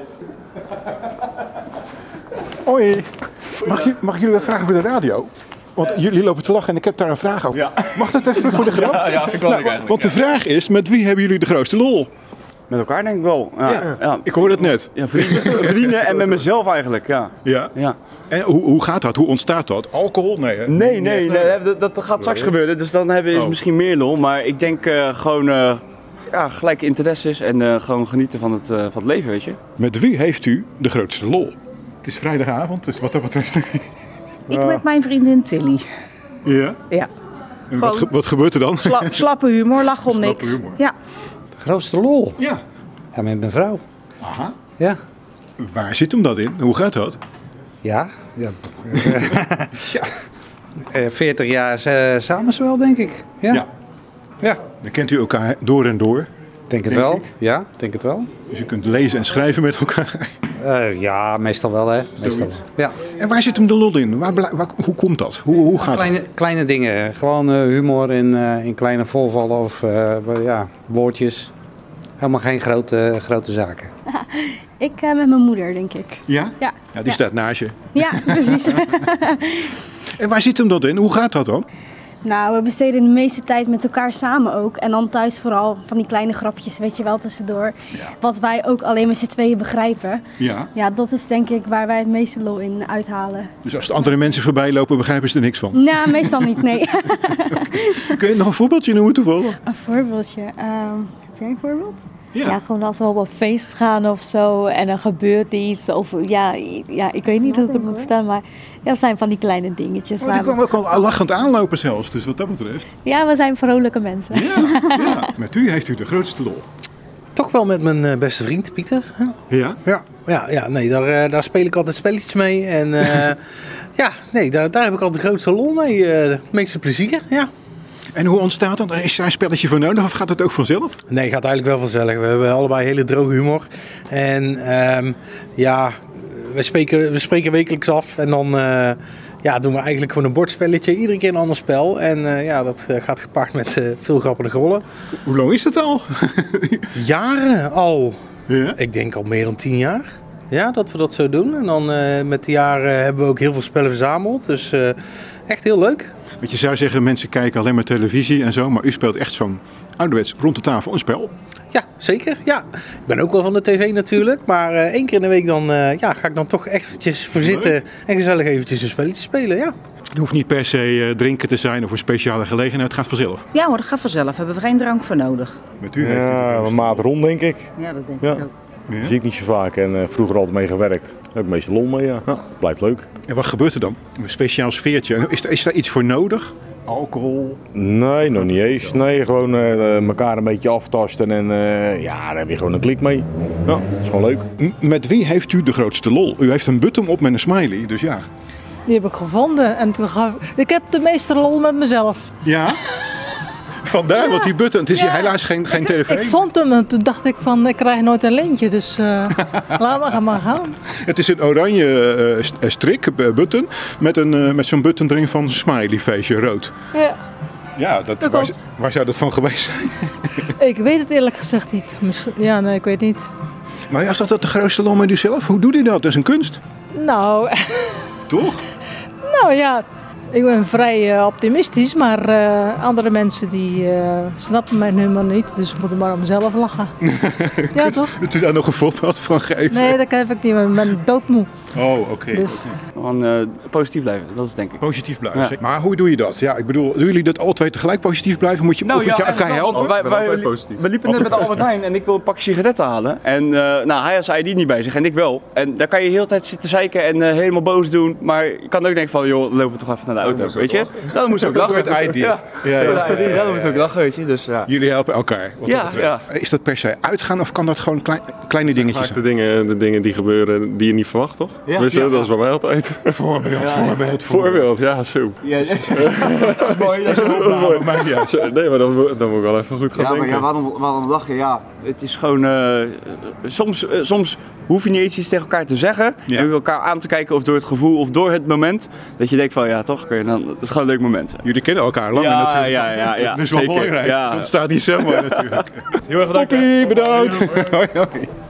Hoi. Mag ik jullie wat vragen voor de radio? Want jullie lopen te lachen en ik heb daar een vraag over. Ja. Mag dat even voor de grap? Ja, vind ik wel leuk eigenlijk. Want de vraag is, met wie hebben jullie de grootste lol? Met elkaar denk ik wel. Ja. Ik hoor het net. Ja, vrienden en met mezelf eigenlijk, ja. Ja. En hoe gaat dat? Hoe ontstaat dat? Alcohol? Nee, hè? Nee, dat gaat straks gebeuren. Dus dan hebben we misschien meer lol. Maar ik denk gewoon gelijke interesses en gewoon genieten van het leven, weet je. Met wie heeft u de grootste lol? Het is vrijdagavond, dus wat dat betreft... Ik met mijn vriendin Tilly. Ja? Ja. En wat gebeurt er dan? Slappe humor, lach om niks. Humor. Ja. De grootste lol? Ja. Ja, met mijn vrouw. Aha. Ja. Waar zit hem dat in? Hoe gaat dat? Ja. 40 jaar samenzwel, denk ik. Ja. Dan kent u elkaar door en door. Denk het wel. Ja, denk het wel. Dus u kunt lezen en schrijven met elkaar. Ja, meestal wel, hè. Meestal. Ja. En waar zit hem de lol in? Hoe komt dat? Hoe gaat het? Kleine dingen. Gewoon humor in kleine voorvallen of woordjes. Helemaal geen grote zaken. Ik met mijn moeder, denk ik. Ja? Ja. Ja, die staat naast je. Ja, precies. En waar zit hem dat in? Hoe gaat dat dan? Nou, we besteden de meeste tijd met elkaar samen ook. En dan thuis vooral van die kleine grapjes, weet je wel, tussendoor. Ja. Wat wij ook alleen met z'n tweeën begrijpen. Ja. Ja, dat is denk ik waar wij het meeste lol in uithalen. Dus als de andere mensen voorbij lopen, begrijpen ze er niks van? Nou, meestal niet, nee. Kun je nog een voorbeeldje noemen toevallig? Een voorbeeldje? Heb jij een voorbeeld? Ja, gewoon als we op een feest gaan of zo en er gebeurt iets. Of ja, ik weet niet hoe ik het moet vertellen, maar dat zijn van die kleine dingetjes. Die kwam ook wel lachend aanlopen zelfs, dus wat dat betreft. Ja, we zijn vrolijke mensen. Ja. Met u heeft u de grootste lol. Toch wel met mijn beste vriend, Pieter. Ja? Ja, nee, daar speel ik altijd spelletjes mee. En daar heb ik altijd de grootste lol mee. Het meeste plezier, ja. En hoe ontstaat dat? Is daar een spelletje voor nodig of gaat het ook vanzelf? Nee, gaat eigenlijk wel vanzelf. We hebben allebei hele droge humor. En we spreken wekelijks af. En dan doen we eigenlijk gewoon een bordspelletje. Iedere keer een ander spel. En dat gaat gepaard met veel grappige rollen. Hoe lang is dat al? Jaren al. Ja? Ik denk al meer dan 10 jaar. Ja, dat we dat zo doen. En dan met de jaren hebben we ook heel veel spellen verzameld. Dus echt heel leuk. Want je zou zeggen, mensen kijken alleen maar televisie en zo. Maar u speelt echt zo'n ouderwets rond de tafel een spel. Ja, zeker. Ja. Ik ben ook wel van de tv natuurlijk. Maar 1 keer in de week dan, ga ik dan toch eventjes voor zitten. En gezellig eventjes een spelletje spelen, ja. Het hoeft niet per se drinken te zijn of een speciale gelegenheid. Het gaat vanzelf. Ja hoor, dat gaat vanzelf. Hebben we geen drank voor nodig. Met u heeft u een maat rond, denk ik. Ja, dat denk ik ook. Ja. Dat zie ik niet zo vaak en vroeger altijd mee gewerkt. Ook meestal lol mee, ja. Blijft leuk. En wat gebeurt er dan? Een speciaal sfeertje. Is daar iets voor nodig? Alcohol? Nee, nog niet eens. Nee, gewoon elkaar een beetje aftasten en daar heb je gewoon een klik mee. Ja, dat is gewoon leuk. Met wie heeft u de grootste lol? U heeft een button op met een smiley, dus ja. Die heb ik gevonden en ik heb de meeste lol met mezelf. Ja? Vandaar, want die button, het is hier helaas geen tv. Ik vond hem en toen dacht ik van, ik krijg nooit een lintje, dus laat maar gaan. Het is een oranje strik, button, met zo'n button erin van een smiley feestje, rood. Ja. Ja, waar zou dat van geweest zijn? Ik weet het eerlijk gezegd niet. Nee, ik weet niet. Maar was dat de grootste lol met u zelf? Hoe doet u dat? Dat is een kunst. Nou... Toch? Nou ja... Ik ben vrij optimistisch, maar andere mensen die snappen mijn humor niet. Dus moeten maar om mezelf lachen. Ja, toch? Kunt u daar nog een voorbeeld van geven? Nee, dat heb ik niet. Ik ben doodmoe. Oh, oké. Dus. Gewoon positief blijven, dat is denk ik. Positief blijven. Ja. Maar hoe doe je dat? Ja, ik bedoel, doen jullie dat alle twee tegelijk positief blijven? Moet je elkaar helpen? We liepen net met Albert Heijn en ik wil een pakje sigaretten halen. En hij had zijn ID niet bij zich en ik wel. En daar kan je de hele tijd zitten zeiken en helemaal boos doen. Maar je kan ook denken van, joh, lopen we toch even naar de auto, weet je? Dan moest ook lachen. Door het ID. Ja, dan moet ook lachen, weet je. Dus, ja. Jullie helpen elkaar, wat dat betreft. Is dat per se uitgaan of kan dat gewoon kleine dingetjes zijn? De dingen die gebeuren die je niet verwacht, toch? Ja. Tenminste, dat is bij mij altijd. Voorbeeld, ja, zo. Ja, dat is mooi, dat is mooi. Nee, maar dan moet ik wel even goed gaan denken. Maar waarom lachen? Ja, het is gewoon... soms hoef je niet eens iets tegen elkaar te zeggen. Ja. En elkaar aan te kijken of door het gevoel of door het moment. Dat je denkt van, ja toch, dan, het is gewoon een leuk moment. Jullie kennen elkaar lang natuurlijk. Ja. Dat is wel belangrijk. Ja. Dat staat niet zomaar natuurlijk. Heel erg bedankt. Toppie, bedankt. Hoi.